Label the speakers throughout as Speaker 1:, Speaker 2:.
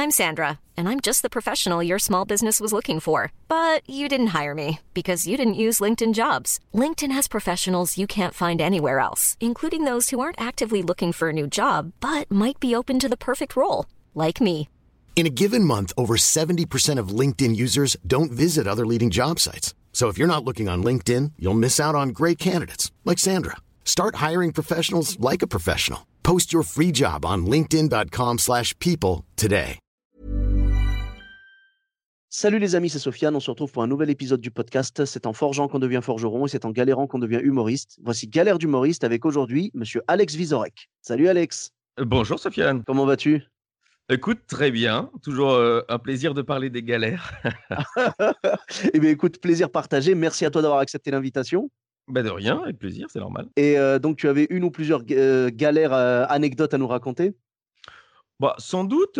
Speaker 1: I'm Sandra, and I'm just the professional your small business was looking for. But you didn't hire me because you didn't use LinkedIn Jobs. LinkedIn has professionals you can't find anywhere else, including those who aren't actively looking for a new job, but might be open to the perfect role, like me.
Speaker 2: In a given month, over 70% of LinkedIn users don't visit other leading job sites. So if you're not looking on LinkedIn, you'll miss out on great candidates like Sandra. Start hiring professionals like a professional. Post your free job on linkedin.com/people today.
Speaker 3: Salut les amis, c'est Sofiane. On se retrouve pour un nouvel épisode du podcast. C'est en forgeant qu'on devient forgeron et c'est en galérant qu'on devient humoriste. Voici Galère d'humoriste avec aujourd'hui monsieur Alex Vizorek. Salut Alex.
Speaker 4: Bonjour Sofiane.
Speaker 3: Comment vas-tu?
Speaker 4: Écoute, très bien. Toujours un plaisir de parler des galères.
Speaker 3: Eh bien écoute, plaisir partagé. Merci à toi d'avoir accepté l'invitation.
Speaker 4: De rien, avec plaisir, c'est normal.
Speaker 3: Et donc tu avais une ou plusieurs galères, anecdotes à nous raconter?
Speaker 4: Sans doute,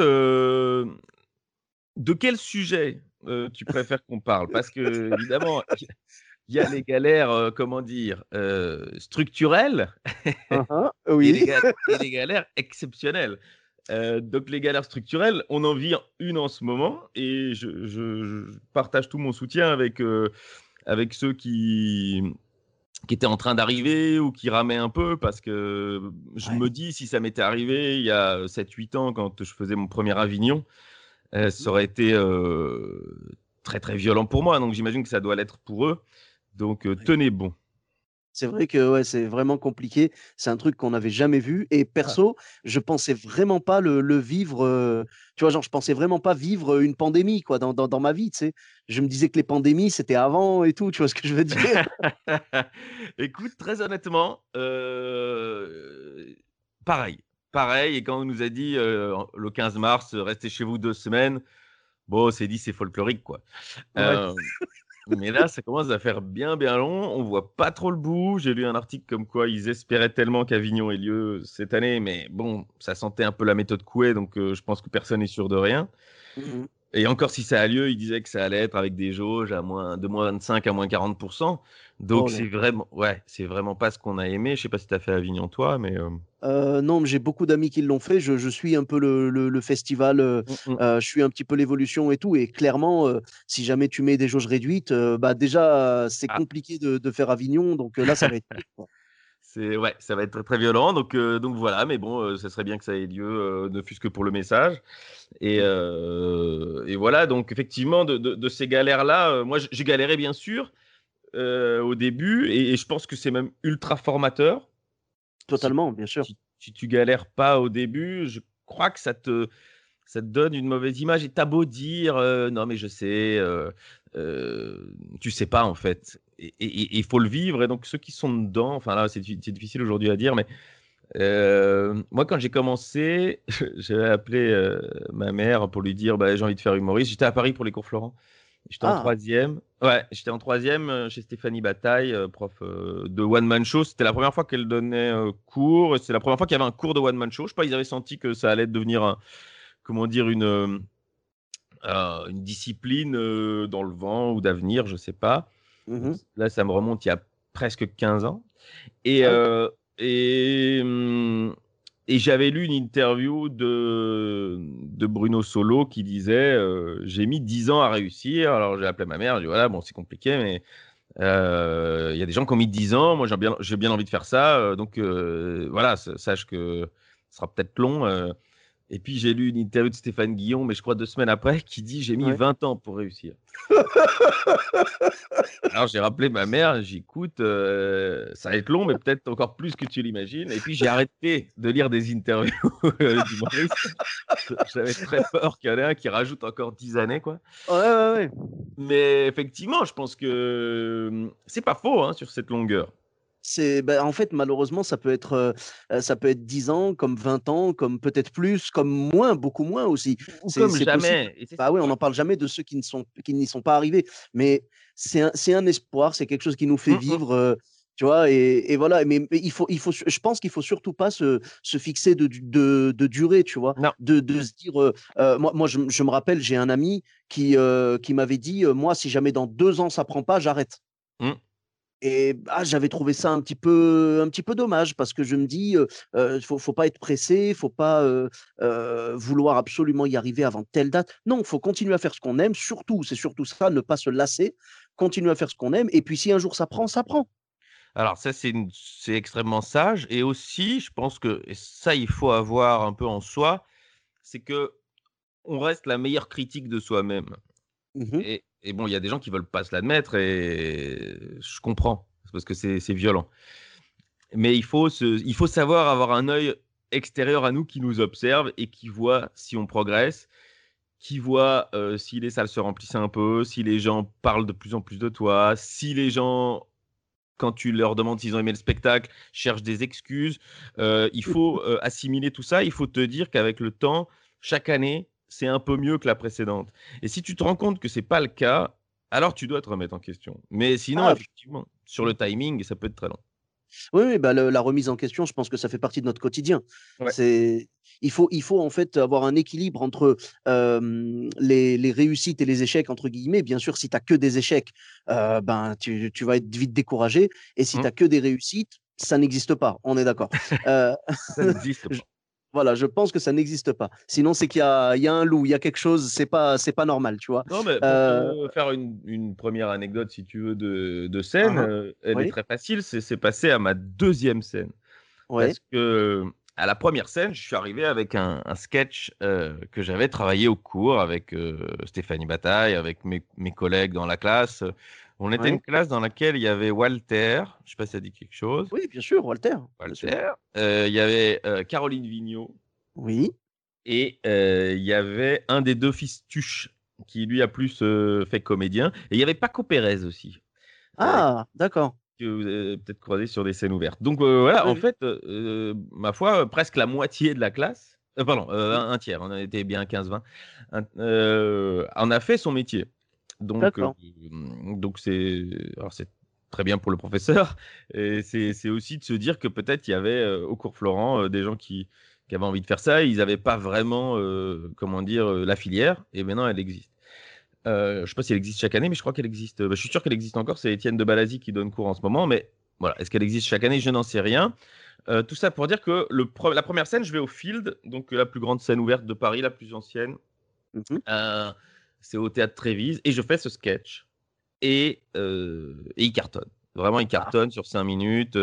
Speaker 4: de quel sujet tu préfères qu'on parle? Parce que évidemment, il y a les galères, structurelles
Speaker 3: Oui.
Speaker 4: et les galères exceptionnelles. Donc les galères structurelles, on en vit une en ce moment et je partage tout mon soutien avec ceux qui étaient en train d'arriver ou qui ramaient un peu, parce que je me dis, si ça m'était arrivé il y a 7-8 ans quand je faisais mon premier Avignon, ça aurait été très très violent pour moi, donc j'imagine que ça doit l'être pour eux, donc tenez bon.
Speaker 3: C'est vrai que ouais, c'est vraiment compliqué. C'est un truc qu'on n'avait jamais vu. Et perso, je pensais vraiment pas le vivre. Tu vois, genre, je pensais vraiment pas vivre une pandémie, quoi, dans ma vie, tu sais. Je me disais que les pandémies, c'était avant et tout. Tu vois ce que je veux dire?
Speaker 4: Écoute, très honnêtement, pareil. Et quand on nous a dit le 15 mars, restez chez vous 2 semaines, bon, on s'est dit c'est folklorique, quoi.
Speaker 3: Ouais.
Speaker 4: Mais là, ça commence à faire bien long. On voit pas trop le bout. J'ai lu un article comme quoi ils espéraient tellement qu'Avignon ait lieu cette année, mais bon, ça sentait un peu la méthode Coué, donc je pense que personne n'est sûr de rien.
Speaker 3: Mmh.
Speaker 4: Et encore, si ça a lieu, ils disaient que ça allait être avec des jauges de moins 25 à moins 40%. Donc,
Speaker 3: Oh là.
Speaker 4: c'est vraiment pas ce qu'on a aimé. Je sais pas si tu as fait Avignon, toi, mais.
Speaker 3: Non, mais j'ai beaucoup d'amis qui l'ont fait. Je suis un peu le festival, je suis un petit peu l'évolution et tout. Et clairement, si jamais tu mets des jauges réduites, déjà, c'est
Speaker 4: Ah,
Speaker 3: compliqué de faire Avignon. Donc là, ça va être pire, quoi.
Speaker 4: ça va être très, très violent. Donc voilà, mais bon, ça serait bien que ça ait lieu, ne fût-ce que pour le message. Et voilà, donc effectivement, de ces galères-là, moi, j'ai galéré, bien sûr, au début. Et je pense que c'est même ultra formateur. Si,
Speaker 3: Totalement, bien sûr.
Speaker 4: si tu galères pas au début, je crois que ça te donne une mauvaise image. Et t'as beau dire non, mais je sais, tu sais pas en fait. Et il faut le vivre. Et donc, ceux qui sont dedans, enfin là, c'est difficile aujourd'hui à dire, mais moi, quand j'ai commencé, j'avais appelé ma mère pour lui dire j'ai envie de faire humoriste. J'étais à Paris pour les cours Florent. J'étais en
Speaker 3: Ah!
Speaker 4: troisième. Ouais, j'étais en troisième chez Stéphanie Bataille, prof de One Man Show. C'était la première fois qu'elle donnait cours. C'est la première fois qu'il y avait un cours de One Man Show. Je sais pas, ils avaient senti que ça allait devenir une discipline dans le vent ou d'avenir, je sais pas. Donc,
Speaker 3: Mmh.
Speaker 4: là, ça me remonte il y a presque 15 ans. Et,
Speaker 3: Ah OK.
Speaker 4: et, hum, et j'avais lu une interview de Bruno Solo qui disait j'ai mis 10 ans à réussir. Alors j'ai appelé ma mère, j'ai dit voilà, bon, c'est compliqué, mais il y a des gens qui ont mis 10 ans. Moi, j'ai bien envie de faire ça. Donc voilà, sache que ce sera peut-être long. Et puis j'ai lu une interview de Stéphane Guillon, mais je crois 2 semaines après, qui dit j'ai mis
Speaker 3: Ouais.
Speaker 4: 20 ans pour réussir. Alors j'ai rappelé ma mère, j'ai dit écoute, ça va être long, mais peut-être encore plus que tu l'imagines. Et puis j'ai arrêté de lire des interviews d'humoristes. J'avais très peur qu'il y en ait un qui rajoute encore 10 années, quoi.
Speaker 3: Ouais, ouais, ouais.
Speaker 4: Mais effectivement, je pense que c'est pas faux, hein, sur cette longueur.
Speaker 3: En fait, malheureusement, ça peut être 10 ans, comme 20 ans, comme peut-être plus, comme moins, beaucoup moins aussi.
Speaker 4: Ou comme
Speaker 3: C'est possible.
Speaker 4: jamais. Et
Speaker 3: Bah, oui, on
Speaker 4: ouais.
Speaker 3: n'en parle jamais de ceux qui n'y sont pas arrivés, mais c'est un espoir, c'est quelque chose qui nous fait
Speaker 4: Mm, mm.
Speaker 3: vivre, tu vois? Et voilà, mais je pense qu'il faut surtout pas se fixer de durée, tu vois?
Speaker 4: Non.
Speaker 3: De se dire, moi, je me rappelle, j'ai un ami qui m'avait dit: «Moi, si jamais dans 2 ans ça prend pas, j'arrête».
Speaker 4: Mm.
Speaker 3: Et j'avais trouvé ça un petit peu dommage parce que je me dis, faut pas être pressé, faut pas, vouloir absolument y arriver avant telle date. Non, faut continuer à faire ce qu'on aime, surtout, c'est surtout ça, ne pas se lasser, continuer à faire ce qu'on aime et puis si un jour ça prend, ça prend.
Speaker 4: Alors ça, c'est extrêmement sage et aussi, je pense que et ça, il faut avoir un peu en soi, c'est que on reste la meilleure critique de soi-même
Speaker 3: Mmh.
Speaker 4: et bon, il y a des gens qui veulent pas se l'admettre et je comprends, c'est parce que c'est violent. Mais il faut savoir avoir un œil extérieur à nous qui nous observe et qui voit si on progresse, qui voit, si les salles se remplissent un peu, si les gens parlent de plus en plus de toi, si les gens, quand tu leur demandes s'ils ont aimé le spectacle, cherchent des excuses. Il faut, assimiler tout ça. Il faut te dire qu'avec le temps, chaque année, c'est un peu mieux que la précédente et si tu te rends compte que c'est pas le cas, alors tu dois te remettre en question. Mais sinon,
Speaker 3: Ah,
Speaker 4: effectivement, sur le timing, ça peut être très long.
Speaker 3: oui, oui, bah, le la remise en question, je pense que ça fait partie de notre quotidien.
Speaker 4: Ouais.
Speaker 3: C'est il faut en fait avoir un équilibre entre, les «réussites» et les «échecs» entre guillemets. Bien sûr, si tu as que des échecs, ben, tu vas être vite découragé et si tu
Speaker 4: Mmh.
Speaker 3: as que des réussites, ça n'existe pas, on est d'accord. Heu,
Speaker 4: Ça n'existe
Speaker 3: j
Speaker 4: pas.
Speaker 3: voilà, je pense que ça n'existe pas. Sinon, c'est qu'il y a un loup, il y a quelque chose, c'est pas normal, tu vois?
Speaker 4: Non, mais pour
Speaker 3: Heu,
Speaker 4: te faire une première anecdote, si tu veux, de scène,
Speaker 3: hein, hein.
Speaker 4: elle est
Speaker 3: Oui,
Speaker 4: très facile. C'est passé à ma deuxième scène.
Speaker 3: ouais,
Speaker 4: Parce que, à la première scène, je suis arrivé avec un sketch, que j'avais travaillé au cours avec, Stéphanie Bataille, avec mes collègues dans la classe. On était une
Speaker 3: ouais.
Speaker 4: classe dans laquelle il y avait Walter, je ne sais pas si ça dit quelque chose?
Speaker 3: Oui, bien sûr, Walter, bien sûr.
Speaker 4: Walter, il y avait, Caroline Vigneault
Speaker 3: Oui.
Speaker 4: et il y avait un des 2 fils Tuche qui lui a plus, fait comédien et il y avait Paco Pérez aussi, heu
Speaker 3: Ah! D'accord.
Speaker 4: que vous avez peut-être croisé sur des scènes ouvertes. Donc, voilà,
Speaker 3: Oui,
Speaker 4: en
Speaker 3: oui.
Speaker 4: fait, ma foi, presque la moitié de la classe, pardon,
Speaker 3: Mmh.
Speaker 4: un tiers, on était bien 15-20, en a fait son métier. Donc,
Speaker 3: D'accord.
Speaker 4: donc c'est très bien pour le professeur et c'est aussi de se dire que peut-être il y avait, au cours Florent, des gens qui avaient envie de faire ça. Ils n'avaient pas vraiment, comment dire, la filière et maintenant elle existe. Je sais pas si elle existe chaque année, mais je crois qu'elle existe, je suis sûr qu'elle existe encore. C'est Étienne de Balazy qui donne cours en ce moment, mais voilà. Est-ce qu'elle existe chaque année? Je n'en sais rien. Tout ça pour dire que la première scène, je vais au Field, donc la plus grande scène ouverte de Paris, la plus ancienne.
Speaker 3: Mmh mh.
Speaker 4: Heu, c'est au théâtre Trévise et je fais ce sketch et il cartonne. Vraiment, il
Speaker 3: Ah,
Speaker 4: cartonne sur 5 minutes,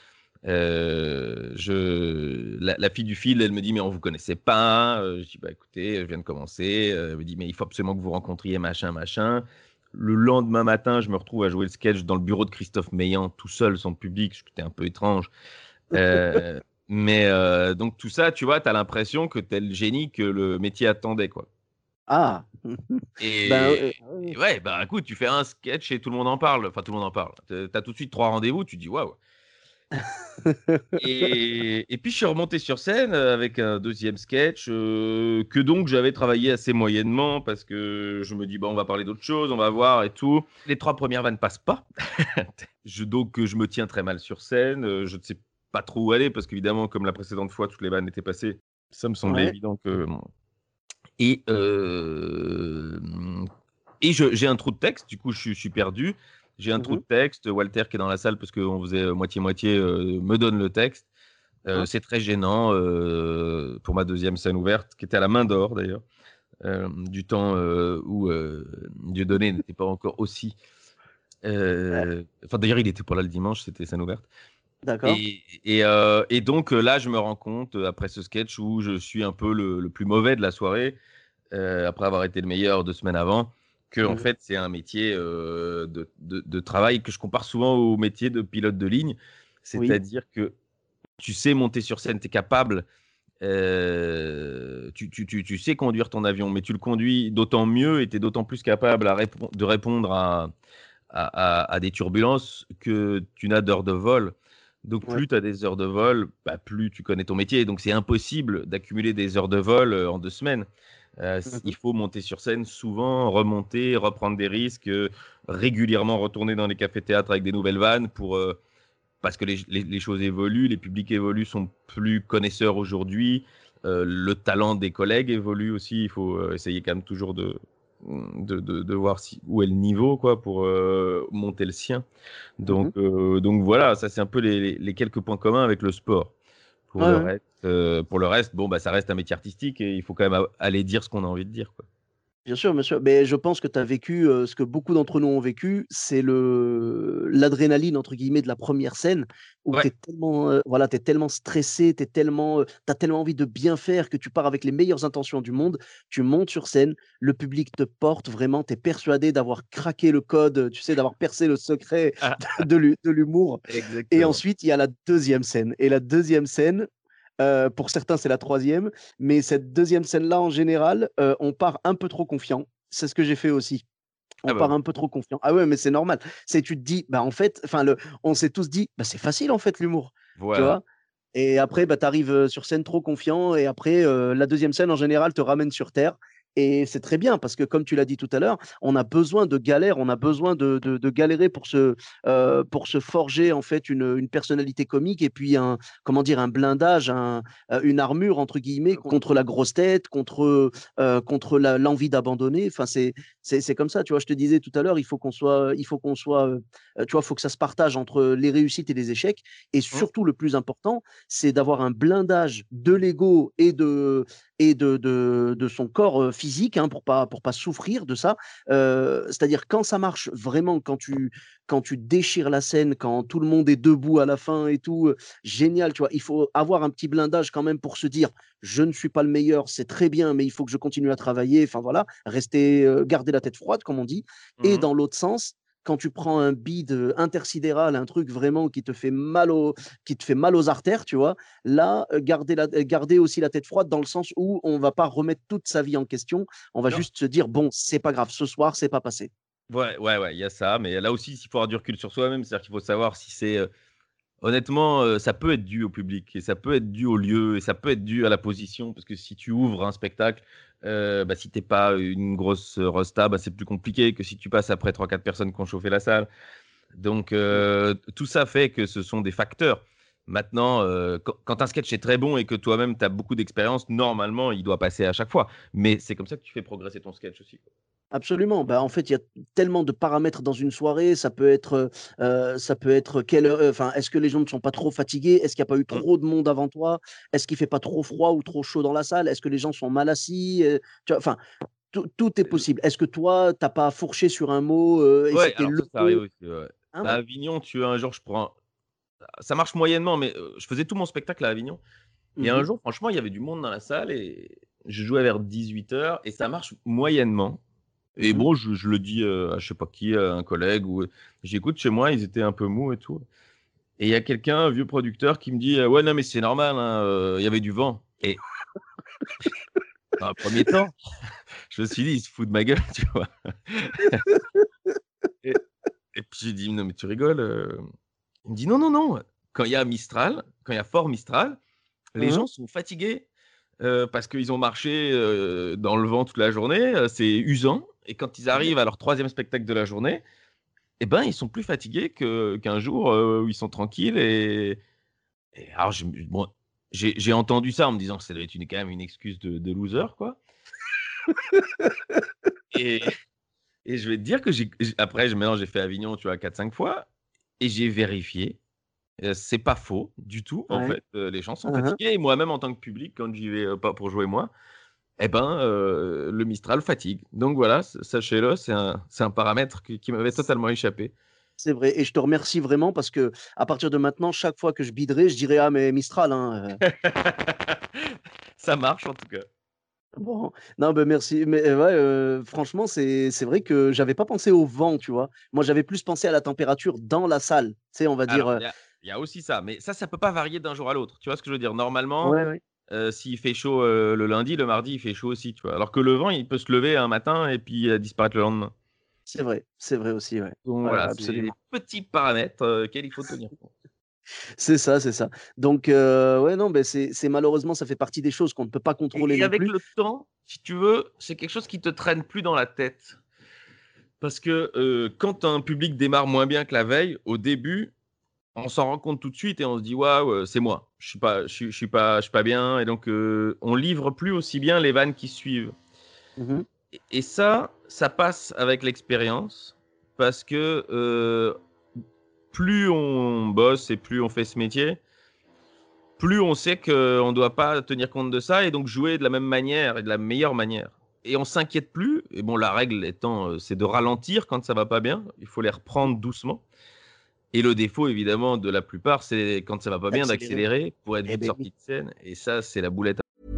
Speaker 4: la fille du fil, elle me dit: «Mais on vous connaissait pas». Je dis: «Bah, écoutez, je viens de commencer». Elle me dit: «Mais il faut absolument que vous rencontriez machin, machin». Le lendemain matin, je me retrouve à jouer le sketch dans le bureau de Christophe Meillan, tout seul, sans public, ce qui était un peu étrange. Heu, donc tout ça, tu vois, tu as l'impression que tu es le génie que le métier attendait, quoi.
Speaker 3: ah! Ben,
Speaker 4: Et
Speaker 3: oui.
Speaker 4: et ouais, bah, écoute, tu fais un sketch et tout le monde en parle. Enfin, tout le monde en parle. Tu as tout de suite 3 rendez-vous, tu dis: «Waouh». Et puis je suis remonté sur scène, avec un deuxième sketch, que donc j'avais travaillé assez moyennement parce que je me dis: «Bah, on va parler d'autre chose, on va voir et tout». Les 3 premières vannes passent pas. Je me tiens très mal sur scène, je ne sais pas trop où aller parce qu'évidemment, comme la précédente fois, toutes les vannes étaient passées, ça me semblait
Speaker 3: Ouais.
Speaker 4: évident que et hem et j'ai un trou de texte, du coup, je suis perdu. J'ai un
Speaker 3: Mmh
Speaker 4: trou de
Speaker 3: mh.
Speaker 4: texte, Walter qui est dans la salle parce qu'on faisait, moitié-moitié, me donne le texte.
Speaker 3: Hein.
Speaker 4: C'est très gênant, pour ma deuxième scène ouverte, qui était à la Main d'Or d'ailleurs, du temps, où, Dieudonné n'était pas encore aussi,
Speaker 3: Ouais.
Speaker 4: enfin d'ailleurs il était pas là le dimanche, c'était scène ouverte
Speaker 3: D'accord.
Speaker 4: et donc, là je me rends compte, après ce sketch où je suis un peu le plus mauvais de la soirée, après avoir été le meilleur 2 semaines avant, qu'en
Speaker 3: Mmh mh.
Speaker 4: fait c'est un métier, de travail que je compare souvent au métier de pilote de ligne.
Speaker 3: Oui.
Speaker 4: C'est-à-dire que tu sais monter sur scène, tu es capable, tu sais conduire ton avion, mais tu le conduis d'autant mieux et tu es d'autant plus capable de répondre à des turbulences que tu n'as d'heures de vol. Donc
Speaker 3: Ouais.
Speaker 4: plus tu as des heures de vol, bah, plus tu connais ton métier. Donc c'est impossible d'accumuler des heures de vol, en 2 semaines.
Speaker 3: Mmh
Speaker 4: Il
Speaker 3: mh.
Speaker 4: faut monter sur scène souvent, remonter, reprendre des risques, régulièrement retourner dans les cafés-théâtres avec des nouvelles vannes parce que les choses évoluent, les publics évoluent, sont plus connaisseurs aujourd'hui, le talent des collègues évolue aussi. Il faut, essayer quand même toujours de voir où est le niveau, quoi, pour monter le sien. Donc, donc voilà, ça c'est un peu les quelques points communs avec le sport. Pour le
Speaker 3: Ouais, ouais.
Speaker 4: reste, bon, bah, ça reste un métier artistique et il faut quand même aller dire ce qu'on a envie de dire, quoi.
Speaker 3: Bien sûr, bien sûr. Mais je pense que tu as vécu, ce que beaucoup d'entre nous ont vécu, c'est le «l'adrénaline» entre guillemets de la première scène où tu
Speaker 4: Ouais.
Speaker 3: es tellement, voilà, tu tellement stressé, tu tellement, tu tellement envie de bien faire que tu pars avec les meilleures intentions du monde. Tu montes sur scène, le public te porte vraiment, tu es persuadé d'avoir craqué le code, tu sais, d'avoir percé le secret de l'humour et
Speaker 4: Exactement.
Speaker 3: ensuite il y a la deuxième scène et la deuxième scène, pour certains, c'est la troisième, mais cette deuxième scène-là, en général, on part un peu trop confiant. C'est ce que j'ai fait aussi.
Speaker 4: Ah
Speaker 3: On
Speaker 4: bah
Speaker 3: part
Speaker 4: oui.
Speaker 3: un peu trop confiant. Ah ouais, mais c'est normal. C'est tu te dis, bah, en fait, enfin, on s'est tous dit: «Bah, c'est facile, en fait, l'humour», tu
Speaker 4: Voilà.
Speaker 3: vois? Et après, bah, tu arrives, sur scène trop confiant et après, la deuxième scène, en général, te ramène sur terre et c'est très bien parce que comme tu l'as dit tout à l'heure, on a besoin de galères, on a besoin de galérer pour se forger, en fait, une personnalité comique et puis un comment dire? Un blindage, une «armure» entre guillemets contre la grosse tête, contre l'envie d'abandonner. Enfin, c'est comme ça, tu vois? Je te disais tout à l'heure, il faut qu'on soit, tu vois? Il faut que ça se partage entre les réussites et les échecs et
Speaker 4: Mmh.
Speaker 3: surtout le plus important, c'est d'avoir un blindage de l'ego et de son corps, physique, hein, pour pas souffrir de ça. C'est-à-dire quand ça marche vraiment, quand tu déchires la scène, quand tout le monde est debout à la fin et tout, génial, tu vois? Il faut avoir un petit blindage quand même pour se dire: «Je ne suis pas le meilleur, c'est très bien, mais il faut que je continue à travailler». Enfin voilà, rester, garder la tête froide comme on dit et
Speaker 4: Mmh.
Speaker 3: dans l'autre sens, quand tu prends un bide, intersidéral, un truc vraiment qui te fait mal aux artères, tu vois? Là, garder aussi la tête froide dans le sens où on va pas remettre toute sa vie en question. On va
Speaker 4: Non.
Speaker 3: juste se dire: «Bon, c'est pas grave, ce soir, c'est pas passé».
Speaker 4: Ouais, ouais, ouais, il y a ça, mais là aussi, il faut avoir du recul sur soi-même. C'est-à-dire qu'il faut savoir si c'est, honnêtement, ça peut être dû au public et ça peut être dû au lieu et ça peut être dû à la position parce que si tu ouvres un spectacle, bah, si tu es pas une grosse resta, bah, c'est plus compliqué que si tu passes après 3-4 personnes qui ont chauffé la salle. Donc
Speaker 3: Mmh.
Speaker 4: tout ça fait que ce sont des facteurs. Maintenant, quand un sketch est très bon et que toi-même tu as beaucoup d'expérience, normalement, il doit passer à chaque fois. Mais c'est comme ça que tu fais progresser ton sketch aussi, quoi.
Speaker 3: Absolument. Bah, en fait, il y a tellement de paramètres dans une soirée. Ça peut être quelle heure, enfin, est-ce que les gens ne sont pas trop fatigués? Est-ce qu'il y a pas eu
Speaker 4: Mmh.
Speaker 3: trop de monde avant toi? Est-ce qu'il fait pas trop froid ou trop chaud dans la salle? Est-ce que les gens sont mal assis? Tu vois? Enfin, tout est possible. Est-ce que toi, tu as pas fourché sur un mot, et
Speaker 4: Ouais,
Speaker 3: c'était
Speaker 4: alors
Speaker 3: le
Speaker 4: ça arrive
Speaker 3: mot?
Speaker 4: aussi, ouais, ouais.
Speaker 3: Hein,
Speaker 4: À
Speaker 3: ouais.
Speaker 4: Avignon, tu vois, un jour, je prends ça marche moyennement, mais je faisais tout mon spectacle à Avignon et
Speaker 3: Mmh
Speaker 4: un
Speaker 3: mh.
Speaker 4: jour, franchement, il y avait du monde dans la salle et je jouais vers 18h et ça marche moyennement et
Speaker 3: Mmh.
Speaker 4: bon, je le dis, à je sais pas qui, à un collègue ou j'écoute chez moi, ils étaient un peu mous et tout et il y a quelqu'un, un vieux producteur qui me dit: «Ouais, non, mais c'est normal, hein, il y avait du vent» et dans un 1er temps, je me suis dit: «Il se fout de ma gueule», tu vois? Et et puis j'ai dit: «Non, mais tu rigoles?» Il me dit: «Non, non, non, quand il y a Mistral, quand il y a fort Mistral, les
Speaker 3: Mmh.
Speaker 4: gens sont fatigués, parce qu'ils ont marché, dans le vent toute la journée, c'est usant et quand ils
Speaker 3: Mmh.
Speaker 4: arrivent à leur 3e spectacle de la journée et ben, ils sont plus fatigués qu'un jour, où ils sont tranquilles» et alors bon, j'ai entendu ça en me disant que ça devait être quand même une excuse de loser, quoi et et je vais te dire que après maintenant j'ai fait Avignon, tu vois, 4-5 fois et j'ai vérifié. C'est pas faux du tout, en
Speaker 3: Ouais.
Speaker 4: fait, les gens sont
Speaker 3: Mmh.
Speaker 4: fatigués et moi-même en tant que public, quand j'y vais, pas pour jouer moi, et ben, le Mistral fatigue. Donc voilà, sachez-le, c'est un paramètre qui m'avait totalement échappé.
Speaker 3: C'est vrai et je te remercie vraiment parce que à partir de maintenant, chaque fois que je biderai, je dirai: «Ah mais Mistral, hein».
Speaker 4: Ça marche en tout cas.
Speaker 3: Bon, non, ben merci, mais ouais, franchement, c'est vrai que j'avais pas pensé au vent, tu vois? Moi, j'avais plus pensé à la température dans la salle. Tu sais, on va dire,
Speaker 4: Alors il y a aussi ça, mais ça peut pas varier d'un jour à l'autre. Tu vois ce que je veux dire? Normalement,
Speaker 3: ouais, ouais,
Speaker 4: s'il fait chaud, le lundi, le mardi, il fait chaud aussi, tu vois? Alors que le vent, il peut se lever un matin et puis, disparaître le lendemain.
Speaker 3: c'est vrai aussi, ouais.
Speaker 4: Donc
Speaker 3: Ouais,
Speaker 4: voilà,
Speaker 3: ouais,
Speaker 4: c'est des
Speaker 3: absolument.
Speaker 4: petits paramètres, auxquels il faut tenir compte.
Speaker 3: C'est ça, c'est ça. Donc ouais, non, ben c'est malheureusement, ça fait partie des choses qu'on ne peut pas contrôler
Speaker 4: Et
Speaker 3: non
Speaker 4: avec
Speaker 3: plus.
Speaker 4: le temps, si tu veux, c'est quelque chose qui te traîne plus dans la tête. Parce que, quand un public démarre moins bien que la veille, au début, on s'en rend compte tout de suite et on se dit: «Waouh, c'est moi. Je suis pas bien» et donc, on livre plus aussi bien les vannes qui suivent.
Speaker 3: Mmh mh.
Speaker 4: Et ça passe avec l'expérience parce que plus on bosse et plus on fait ce métier, plus on sait qu'on ne doit pas tenir compte de ça et donc jouer de la même manière et de la meilleure manière. Et on s'inquiète plus. Et bon, la règle étant, c'est de ralentir quand ça va pas bien. Il faut les reprendre doucement. Et le défaut, évidemment, de la plupart, c'est quand ça va pas bien d'accélérer pour être vite sorti de scène. Et ça, c'est la boulette.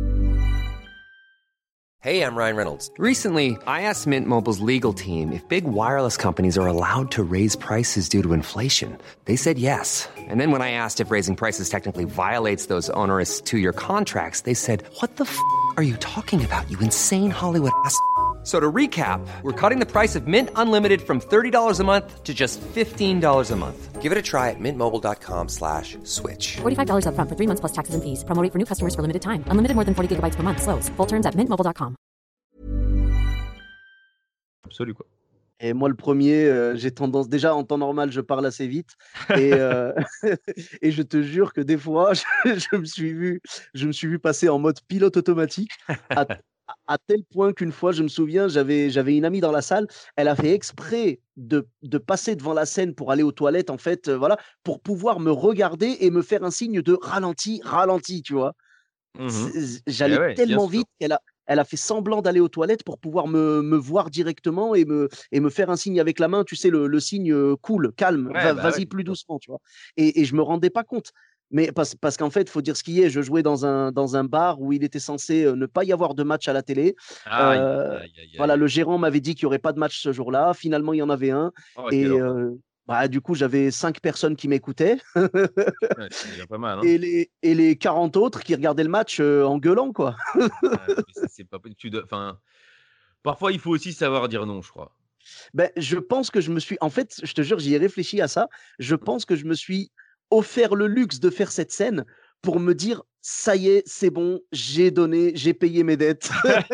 Speaker 5: Hey, I'm Ryan Reynolds. Recently, I asked Mint Mobile's legal team if big wireless companies are allowed to raise prices due to inflation. They said yes. And then when I asked if raising prices technically violates those onerous 2-year contracts, they said, "What the f*** are you talking about, you insane Hollywood ass?" So to recap, we're cutting the price of Mint Unlimited from $30 a month to just $15 a month. Give it a try at mintmobile.com/switch.
Speaker 6: $45 up front for 3 months plus taxes and fees. Promo rate for new customers for limited time. Unlimited more than 40 gigabytes per month. Slows full terms at mintmobile.com.
Speaker 4: Absolu, quoi.
Speaker 3: Et moi, le premier, j'ai tendance, déjà en temps normal, je parle assez vite. Et, et je te jure que des fois, je me suis vu passer en mode pilote automatique à tel point qu'une fois, je me souviens, j'avais une amie dans la salle, elle a fait exprès de passer devant la scène pour aller aux toilettes, en fait, voilà, pour pouvoir me regarder et me faire un signe de ralenti, ralenti, tu vois. J'allais tellement vite elle a fait semblant d'aller aux toilettes pour pouvoir me voir directement et me faire un signe avec la main, tu sais, le signe cool, calme, vas-y plus doucement, tu vois. Et je me rendais pas compte. Mais parce qu'en fait, il faut dire ce qui est, je jouais dans un bar où il était censé ne pas y avoir de match à la télé. Voilà, le gérant m'avait dit qu'il n'y aurait pas de match ce jour-là. Finalement, il y en avait un. Et du coup, j'avais 5 personnes qui m'écoutaient.
Speaker 4: C'est déjà pas mal, hein.
Speaker 3: Et les 40 autres qui regardaient le match en gueulant, quoi.
Speaker 4: C'est pas, parfois, il faut aussi savoir dire non, je crois.
Speaker 3: Ben, je pense que en fait, je te jure, j'y ai réfléchi à ça. Je pense que je me suis offert le luxe de faire cette scène pour me dire ça y est, c'est bon, j'ai donné, j'ai payé mes dettes.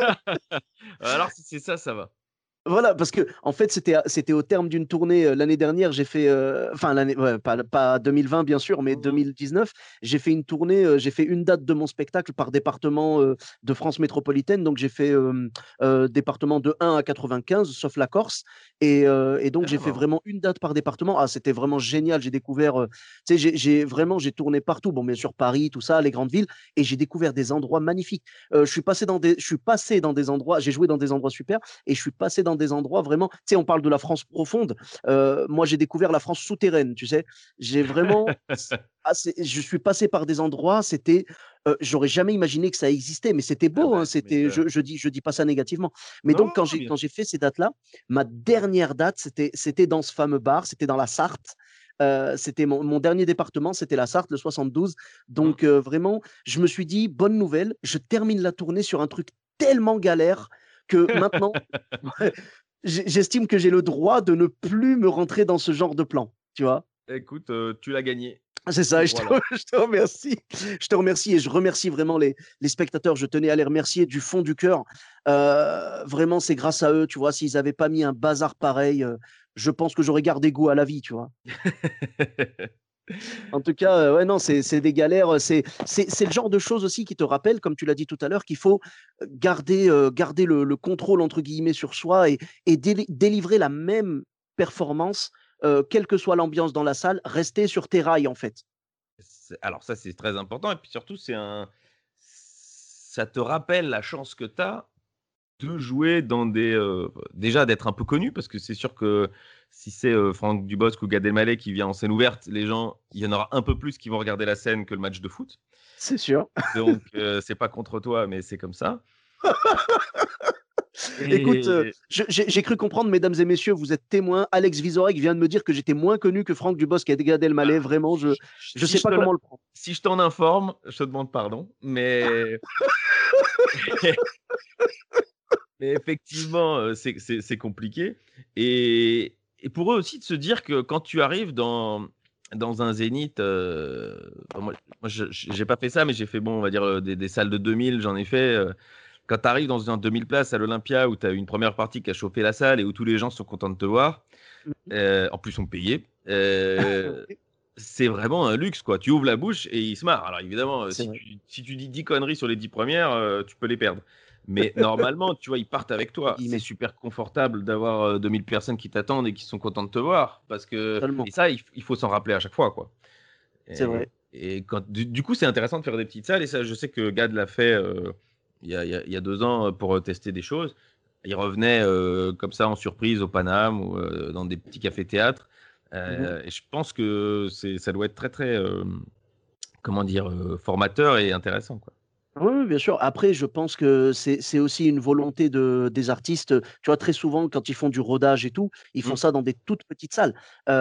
Speaker 4: Alors, si c'est ça, ça va.
Speaker 3: Voilà, parce que en fait, c'était au terme d'une tournée l'année dernière. J'ai fait, enfin l'année, pas 2020 bien sûr, mais 2019. J'ai fait une tournée, j'ai fait une date de mon spectacle par département de France métropolitaine. Donc j'ai fait département de 1 à 95, sauf la Corse. Et donc j'ai fait vraiment une date par département. Ah, c'était vraiment génial. J'ai découvert, tu sais, j'ai tourné partout. Bon, bien sûr Paris, tout ça, les grandes villes, et j'ai découvert des endroits magnifiques. Je suis passé dans des endroits. J'ai joué dans des endroits super, et je suis passé dans des endroits vraiment, tu sais, on parle de la France profonde. Moi, j'ai découvert la France souterraine, tu sais. J'ai vraiment, je suis passé par des endroits, c'était, j'aurais jamais imaginé que ça existait, mais c'était beau, hein, c'était, je dis pas ça négativement. Mais donc, quand j'ai fait ces dates-là, ma dernière date, c'était dans ce fameux bar, c'était dans la Sarthe. C'était mon dernier département, c'était la Sarthe, le 72. Donc, vraiment, je me suis dit, bonne nouvelle, je termine la tournée sur un truc tellement galère que maintenant, j'estime que j'ai le droit de ne plus me rentrer dans ce genre de plan, tu vois.
Speaker 4: Écoute, tu l'as gagné.
Speaker 3: C'est ça, je te remercie. Je te remercie et je remercie vraiment les spectateurs. Je tenais à les remercier du fond du cœur. Vraiment, c'est grâce à eux, tu vois. S'ils n'avaient pas mis un bazar pareil, je pense que j'aurais gardé goût à la vie, tu vois. En tout cas, ouais, non, c'est des galères. C'est le genre de choses aussi qui te rappellent, comme tu l'as dit tout à l'heure, qu'il faut garder le contrôle, entre guillemets, sur soi et délivrer la même performance, quelle que soit l'ambiance dans la salle, rester sur tes rails, en fait.
Speaker 4: Alors ça, c'est très important. Et puis surtout, ça te rappelle la chance que tu as de jouer dans déjà d'être un peu connu, parce que c'est sûr que si c'est Franck Dubosc ou Gad Elmaleh qui vient en scène ouverte, il y en aura un peu plus qui vont regarder la scène que le match de foot.
Speaker 3: C'est sûr.
Speaker 4: Donc, c'est pas contre toi, mais c'est comme ça.
Speaker 3: Écoute, j'ai cru comprendre, mesdames et messieurs, vous êtes témoins. Alex Vizorek vient de me dire que j'étais moins connu que Franck Dubosc et Gad Elmaleh. Vraiment, je sais pas comment le prendre.
Speaker 4: Si je t'en informe, je te demande pardon, mais mais effectivement, c'est compliqué. Et pour eux aussi de se dire que quand tu arrives dans un zénith, moi j'ai pas fait ça, mais j'ai fait, bon, on va dire des salles de 2000, j'en ai fait. Quand tu arrives dans un 2000 places à l'Olympia où tu as une première partie qui a chauffé la salle et où tous les gens sont contents de te voir, en plus on payé, c'est vraiment un luxe, quoi. Tu ouvres la bouche et ils se marrent. Alors évidemment, si tu dis 10 conneries sur les 10 premières, tu peux les perdre. Mais normalement, tu vois, ils partent avec toi. C'est
Speaker 3: guillemets.
Speaker 4: super confortable d'avoir 2000 personnes qui t'attendent et qui sont contentes de te voir.
Speaker 3: Totalement.
Speaker 4: Et ça, il faut s'en rappeler à chaque fois, quoi.
Speaker 3: C'est vrai.
Speaker 4: Et du coup, c'est intéressant de faire des petites salles. Et ça, je sais que Gad l'a fait il y a 2 ans pour tester des choses. Il revenait comme ça en surprise au Paname ou dans des petits cafés-théâtres. Et je pense que ça doit être très, très, comment dire, formateur et intéressant, quoi.
Speaker 3: Oui, bien sûr. Après, je pense que c'est aussi une volonté des artistes. Tu vois, très souvent, quand ils font du rodage et tout, ils font
Speaker 4: Mm.
Speaker 3: ça dans des toutes petites salles.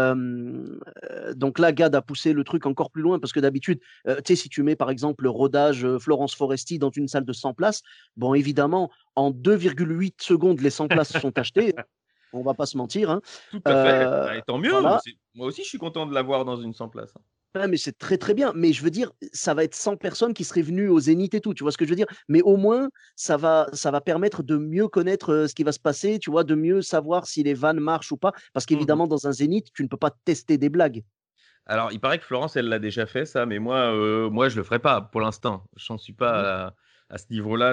Speaker 3: Donc là, Gad a poussé le truc encore plus loin parce que d'habitude, tu sais, si tu mets par exemple le rodage Florence Foresti dans une salle de 100 places, bon, évidemment, en 2,8 secondes, les 100 places sont achetées. On va pas se mentir, hein.
Speaker 4: Tout à fait. Bah, et tant mieux.
Speaker 3: Voilà.
Speaker 4: Moi aussi, je suis content de l'avoir dans une 100 places, hein.
Speaker 3: Ouais, mais c'est très, très bien. Mais je veux dire, ça va être 100 personnes qui seraient venues au Zénith et tout, tu vois ce que je veux dire? Mais au moins, ça va permettre de mieux connaître, ce qui va se passer, tu vois? De mieux savoir si les vannes marchent ou pas. Parce
Speaker 4: Mhm.
Speaker 3: qu'évidemment, dans un Zénith, tu ne peux pas tester des blagues.
Speaker 4: Alors, il paraît que Florence, elle l'a déjà fait, ça, mais moi, je le ferai pas pour l'instant. Je n'en suis
Speaker 3: Mmh.
Speaker 4: pas à ce niveau-là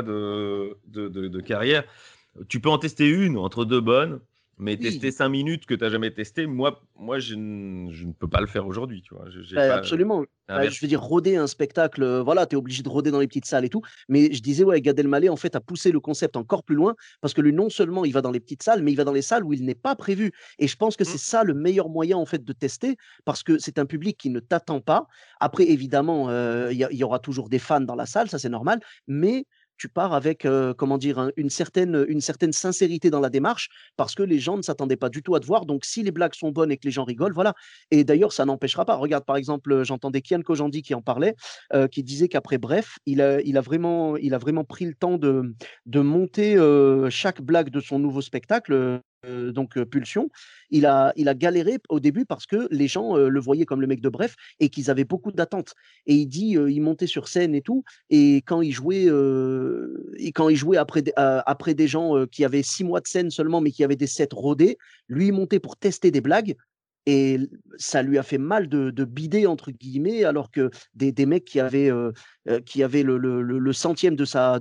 Speaker 4: de carrière. Tu peux en tester une entre 2 bonnes, mais
Speaker 3: Oui.
Speaker 4: tester 5 minutes que tu n'as jamais testé, moi je ne peux pas le faire aujourd'hui, tu vois. J'ai
Speaker 3: Bah,
Speaker 4: pas
Speaker 3: absolument.
Speaker 4: un
Speaker 3: Bah, je veux
Speaker 4: vertige.
Speaker 3: dire, roder un spectacle, voilà, tu es obligé de roder dans les petites salles et tout. Mais je disais, ouais, Gad Elmaleh, en fait, a poussé le concept encore plus loin parce que lui, non seulement il va dans les petites salles, mais il va dans les salles où il n'est pas prévu. Et je pense que
Speaker 4: Mm.
Speaker 3: c'est ça le meilleur moyen, en fait, de tester parce que c'est un public qui ne t'attend pas. Après, évidemment, il y aura toujours des fans dans la salle, ça c'est normal, mais tu pars avec, comment dire, une certaine sincérité dans la démarche parce que les gens ne s'attendaient pas du tout à te voir. Donc, si les blagues sont bonnes et que les gens rigolent, voilà. Et d'ailleurs, ça n'empêchera pas. Regarde, par exemple, j'entendais Kian Kojandi qui en parlait, qui disait qu'après Bref, il a vraiment pris le temps de monter chaque blague de son nouveau spectacle. Donc Pulsion, il a galéré au début parce que les gens le voyaient comme le mec de Bref et qu'ils avaient beaucoup d'attentes. Et il dit, il montait sur scène et tout, et quand il jouait après des gens qui avaient 6 mois de scène seulement, mais qui avaient des sets rodés, lui il montait pour tester des blagues et ça lui a fait mal de bider entre guillemets, alors que des mecs qui avaient le centième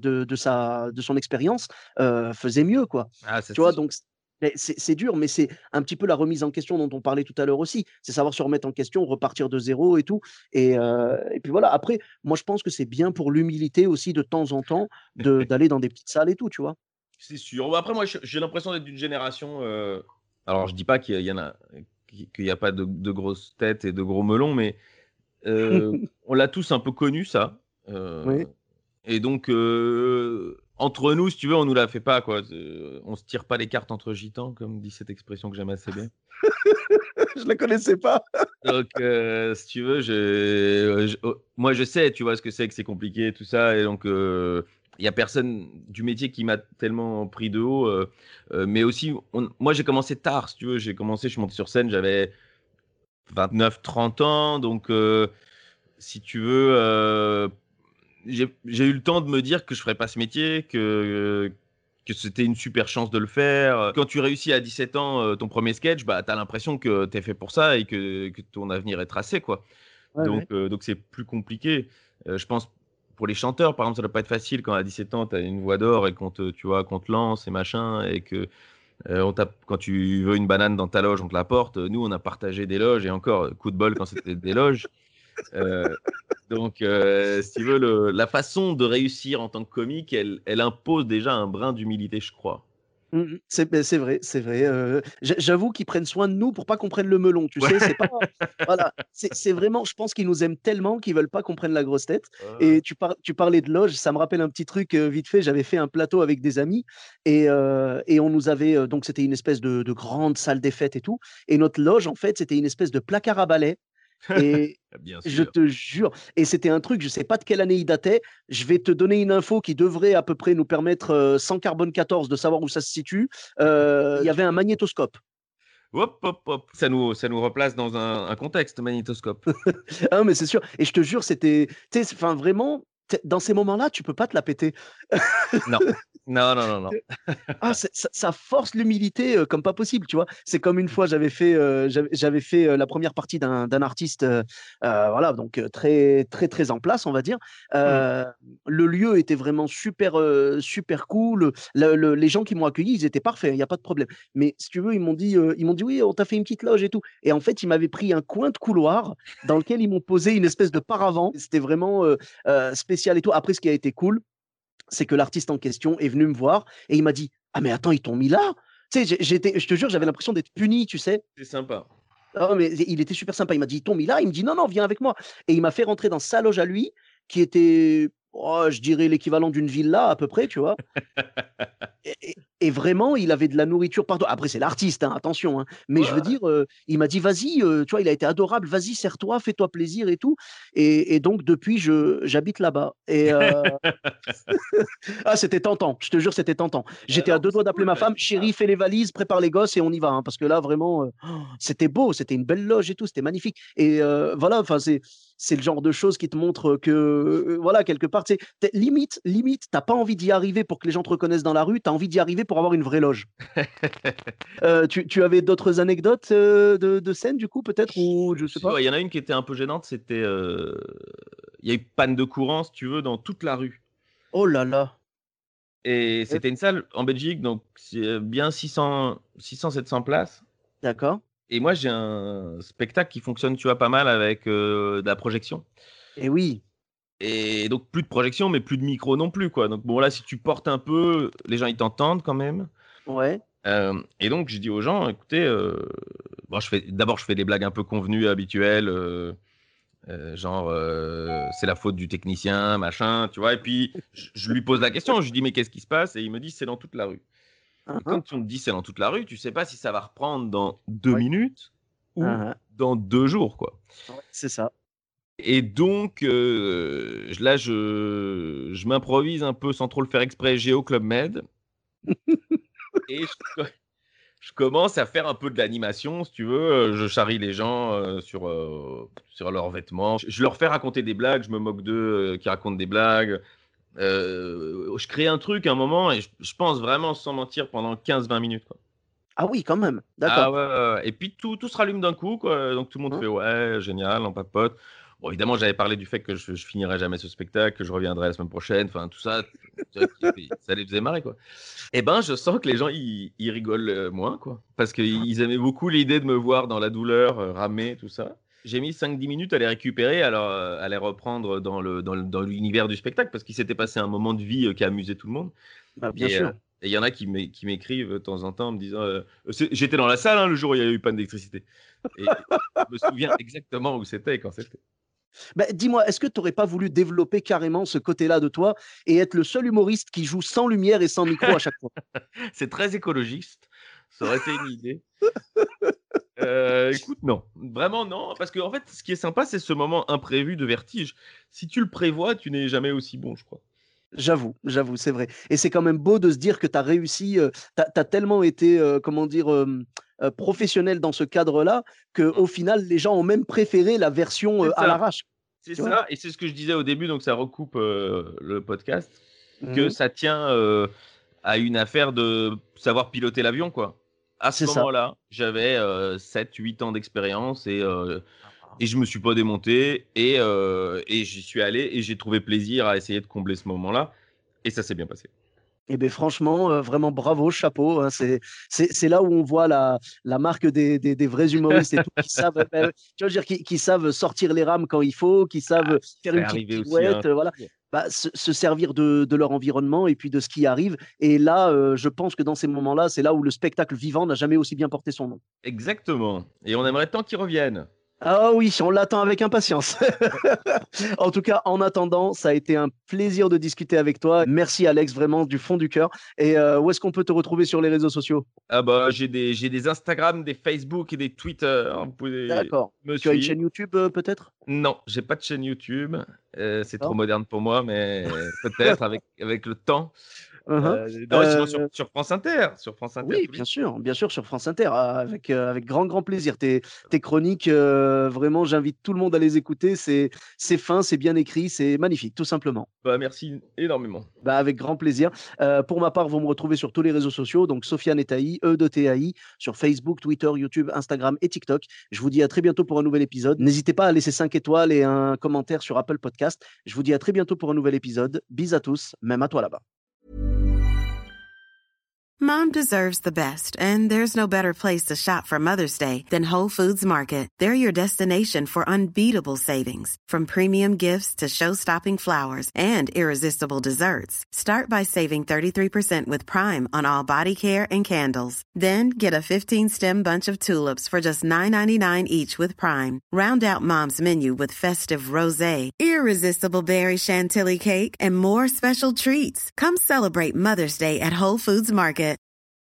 Speaker 3: de son expérience faisaient mieux, quoi.
Speaker 4: Ah, ça
Speaker 3: Tu
Speaker 4: c'est
Speaker 3: vois,
Speaker 4: sûr.
Speaker 3: donc c'est dur, mais c'est un petit peu la remise en question dont on parlait tout à l'heure aussi. C'est savoir se remettre en question, repartir de zéro et tout. Et puis voilà. Après, moi, je pense que c'est bien pour l'humilité aussi de temps en temps d'aller dans des petites salles et tout, tu vois.
Speaker 4: C'est sûr. Bah, après, moi, j'ai l'impression d'être d'une génération. Alors, je dis pas qu'il y en a, qu'il y a pas de grosses têtes et de gros melons, mais on l'a tous un peu connu, ça. Euh,
Speaker 3: Oui.
Speaker 4: et donc, entre nous, si tu veux, on nous la fait pas, quoi. On se tire pas les cartes entre gitans, comme dit cette expression que j'aime assez bien.
Speaker 3: Je la connaissais pas.
Speaker 4: Donc, si tu veux, moi, je sais, tu vois, ce que c'est compliqué, tout ça. Et donc, il y a personne du métier qui m'a tellement pris de haut. Mais aussi, moi, j'ai commencé tard, si tu veux. Je suis monté sur scène, j'avais 29, 30 ans. Donc, si tu veux, j'ai eu le temps de me dire que je ferais pas ce métier, que c'était une super chance de le faire. Quand tu réussis à 17 ans ton premier sketch, bah, tu as l'impression que tu es fait pour ça et que ton avenir est tracé, quoi.
Speaker 3: Ouais, ouais.
Speaker 4: Donc c'est plus compliqué. Je pense pour les chanteurs, par exemple, ça doit pas être facile quand à 17 ans, tu as une voix d'or et qu'on te lance et machin, et que quand tu veux une banane dans ta loge, on te l'apporte. Nous, on a partagé des loges, et encore, coup de bol quand c'était des loges. Euh, donc, si tu veux, la façon de réussir en tant que comique, elle impose déjà un brin d'humilité, je crois.
Speaker 3: C'est vrai, c'est vrai, j'avoue qu'ils prennent soin de nous pour pas qu'on prenne le melon, tu
Speaker 4: Ouais.
Speaker 3: sais? C'est pas voilà, c'est vraiment je pense qu'ils nous aiment tellement qu'ils veulent pas qu'on prenne la grosse tête.
Speaker 4: Ouais.
Speaker 3: Et tu parlais de loge, ça me rappelle un petit truc, vite fait. J'avais fait un plateau avec des amis et on nous avait, donc c'était une espèce de grande salle des fêtes et tout, et notre loge, en fait, c'était une espèce de placard à balai. Et
Speaker 4: Bien
Speaker 3: je
Speaker 4: sûr.
Speaker 3: te jure, et c'était un truc, je sais pas de quelle année il datait. Je vais te donner une info qui devrait à peu près nous permettre, sans carbone 14, de savoir où ça se situe. Il y avait un magnétoscope.
Speaker 4: Hop, hop, hop. Ça nous replace dans un contexte magnétoscope.
Speaker 3: Ah mais c'est sûr, et je te jure, c'était tu sais, enfin vraiment, dans ces moments-là, tu peux pas te la péter.
Speaker 4: Non. Non, non, non, non.
Speaker 3: Ça force l'humilité comme pas possible, tu vois. C'est comme une fois, j'avais fait la première partie d'un artiste, voilà, donc très, très, très en place, on va dire. Le lieu était vraiment super cool. Les gens qui m'ont accueilli, ils étaient parfaits, il n'y a pas de problème. Mais si tu veux, ils m'ont dit, oui, on t'a fait une petite loge et tout. Et en fait, ils m'avaient pris un coin de couloir dans lequel ils m'ont posé une espèce de paravent. C'était vraiment spécial et tout. Après, ce qui a été cool, c'est que l'artiste en question est venu me voir et il m'a dit: «Ah mais attends, ils t'ont mis là?» Tu sais, je te jure, j'avais l'impression d'être puni, tu sais?
Speaker 4: C'est sympa.
Speaker 3: Ah mais il était super sympa. Il m'a dit: «Ils t'ont mis là?» Il me dit: «Non, non, viens avec moi» et il m'a fait rentrer dans sa loge à lui qui était, oh, je dirais l'équivalent d'une villa à peu près, tu vois? Et vraiment, il avait de la nourriture partout. Après, c'est l'artiste, hein, attention, hein. Mais je veux
Speaker 4: Ouais.
Speaker 3: dire, il m'a dit: «Vas-y», tu vois? Il a été adorable: «Vas-y, sers-toi, fais-toi plaisir et tout» et donc depuis, j'habite là-bas et ah, c'était tentant, je te jure, c'était tentant. J'étais à
Speaker 4: Non, mais
Speaker 3: 2 doigts
Speaker 4: c'est
Speaker 3: d'appeler
Speaker 4: cool,
Speaker 3: ma
Speaker 4: bah,
Speaker 3: femme:
Speaker 4: c'est ça.
Speaker 3: «Chérie, fais les valises, prépare les gosses et on y va, hein», parce que là, vraiment, c'était beau, c'était une belle loge et tout, c'était magnifique et voilà, enfin, c'est le genre de choses qui te montrent que, voilà, quelque part, tu sais, limite, tu as pas envie d'y arriver pour que les gens te reconnaissent dans la rue, tu as envie d'y arriver pour avoir une vraie loge. Tu avais d'autres anecdotes, de scènes, du coup, peut-être ou je sais
Speaker 4: Si,
Speaker 3: pas?
Speaker 4: ouais, il y en a une qui était un peu gênante, c'était, il y a eu panne de courant, si tu veux, dans toute la rue
Speaker 3: Oh là là!
Speaker 4: et
Speaker 3: Et
Speaker 4: c'était une salle en Belgique, donc c'est, bien 600-700 places
Speaker 3: d'accord
Speaker 4: et moi, j'ai un spectacle qui fonctionne, tu vois, pas mal avec, de la projection
Speaker 3: et oui,
Speaker 4: et donc plus de projection, mais plus de micro non plus, quoi, donc bon, là, si tu portes un peu, les gens, ils t'entendent quand même,
Speaker 3: ouais,
Speaker 4: et donc je dis aux gens: «Écoutez, bon, je fais des blagues un peu convenues, habituelles, genre, c'est la faute du technicien, machin, tu vois? Et puis, je lui pose la question, je lui dis: «Mais qu'est-ce qui se passe?» et il me dit: «C'est dans toute la rue».
Speaker 3: hein,
Speaker 4: Et
Speaker 3: hein,
Speaker 4: quand on te dit: «C'est dans toute la rue», tu sais pas si ça va reprendre dans 2
Speaker 3: ouais,
Speaker 4: minutes ou
Speaker 3: hein, hein,
Speaker 4: dans 2 jours, quoi.
Speaker 3: ouais, c'est ça.
Speaker 4: Et donc, je m'improvise un peu sans trop le faire exprès, Géo Club Med et je commence à faire un peu de l'animation, si tu veux, je charrie les gens, sur leurs vêtements. Je leur fais raconter des blagues, je me moque d'eux, qui racontent des blagues. Je crée un truc à un moment et je pense vraiment sans mentir pendant 15-20 minutes, quoi.
Speaker 3: Ah oui, quand même,
Speaker 4: Ah
Speaker 3: d'accord.
Speaker 4: ouais, ouais, ouais et puis tout se rallume d'un coup, quoi, donc tout le monde
Speaker 3: Hein,
Speaker 4: fait: «Ouais, génial», on papote. Bon évidemment, j'avais parlé du fait que je finirais jamais ce spectacle, que je reviendrai la semaine prochaine, enfin tout ça, tu vois, ça les faisait marrer, quoi. Et ben, je sens que les gens ils rigolent, moins, quoi, parce qu'ils aimaient beaucoup l'idée de me voir dans la douleur, ramer, tout ça. J'ai mis 5-10 minutes à les récupérer, alors, à les reprendre dans l'univers du spectacle parce qu'il s'était passé un moment de vie, qui a amusé tout le monde
Speaker 3: bah, bien
Speaker 4: et
Speaker 3: sûr.
Speaker 4: il y en a qui m'écrivent de temps en temps en me disant, «J'étais dans la salle, hein, le jour où il y a eu panne d'électricité» et je me souviens exactement où c'était et quand c'était.
Speaker 3: Bah, dis-moi, est-ce que tu aurais pas voulu développer carrément ce côté-là de toi et être le seul humoriste qui joue sans lumière et sans micro à chaque fois?
Speaker 4: C'est très écologiste, ça aurait été une idée. Écoute, non. Vraiment non, parce qu'en fait, ce qui est sympa, c'est ce moment imprévu de vertige. Si tu le prévois, tu n'es jamais aussi bon, je crois.
Speaker 3: J'avoue, c'est vrai et c'est quand même beau de se dire que tu as réussi, tu as tellement été, comment dire? Professionnel dans ce cadre-là
Speaker 4: Mmh.
Speaker 3: qu'au final, les gens ont même préféré la version,
Speaker 4: C'est
Speaker 3: à
Speaker 4: ça,
Speaker 3: l'arrache,
Speaker 4: c'est
Speaker 3: tu vois?
Speaker 4: ça et c'est ce que je disais au début, donc ça recoupe, le podcast, que
Speaker 3: Mmh.
Speaker 4: ça tient, à une affaire de savoir piloter l'avion, quoi. À ce
Speaker 3: C'est ça.
Speaker 4: moment-là, j'avais, 7-8 ans d'expérience et je me suis pas démonté et j'y suis allé et j'ai trouvé plaisir à essayer de combler ce moment-là et ça s'est bien passé.
Speaker 3: Et beh, franchement, vraiment bravo, chapeau, hein. C'est là où on voit la marque des vrais humoristes et tout, qui savent, bah, tu vois, je veux dire, qui savent sortir les rames quand il faut, qui savent faire
Speaker 4: C'est
Speaker 3: une petite
Speaker 4: arrivé aussi, hein.
Speaker 3: pirouette, voilà. Bah, se servir de leur environnement et puis de ce qui arrive et là, je pense que dans ces moments-là, c'est là où le spectacle vivant n'a jamais aussi bien porté son nom.
Speaker 4: Exactement et on aimerait tant qu'ils reviennent.
Speaker 3: Ah oui, on l'attend avec impatience. En tout cas, en attendant, ça a été un plaisir de discuter avec toi. Merci Alex, vraiment du fond du cœur et où est-ce qu'on peut te retrouver sur les réseaux sociaux?
Speaker 4: Ah bah, j'ai des Instagram, des Facebook et des Twitter. Vous pouvez
Speaker 3: D'accord.
Speaker 4: me
Speaker 3: Tu as une
Speaker 4: suivre.
Speaker 3: chaîne YouTube, peut-être?
Speaker 4: Non, j'ai pas de chaîne YouTube, c'est trop
Speaker 3: D'accord.
Speaker 4: moderne pour moi, mais peut-être avec le temps. Sinon sur France Inter.
Speaker 3: Oui, bien sûr, sur France Inter, avec grand plaisir. Tes chroniques, vraiment, j'invite tout le monde à les écouter. C'est fin, c'est bien écrit, c'est magnifique, tout simplement.
Speaker 4: Merci énormément.
Speaker 3: Avec grand plaisir. Pour ma part, vous me retrouvez sur tous les réseaux sociaux, donc Sofiane Etaï, E2TAI, sur Facebook, Twitter, YouTube, Instagram et TikTok. Je vous dis à très bientôt pour un nouvel épisode. N'hésitez pas à laisser 5 étoiles et un commentaire sur Apple Podcast. Je vous dis à très bientôt pour un nouvel épisode. Bis à tous, même à toi là-bas.
Speaker 7: Mom deserves the best, and there's no better place to shop for Mother's Day than Whole Foods Market. They're your destination for unbeatable savings, from premium gifts to show-stopping flowers and irresistible desserts. Start by saving 33% with Prime on all body care and candles. Then get a 15-stem bunch of tulips for just $9.99 each with Prime. Round out Mom's menu with festive rosé, irresistible berry chantilly cake, and more special treats. Come celebrate Mother's Day at Whole Foods Market.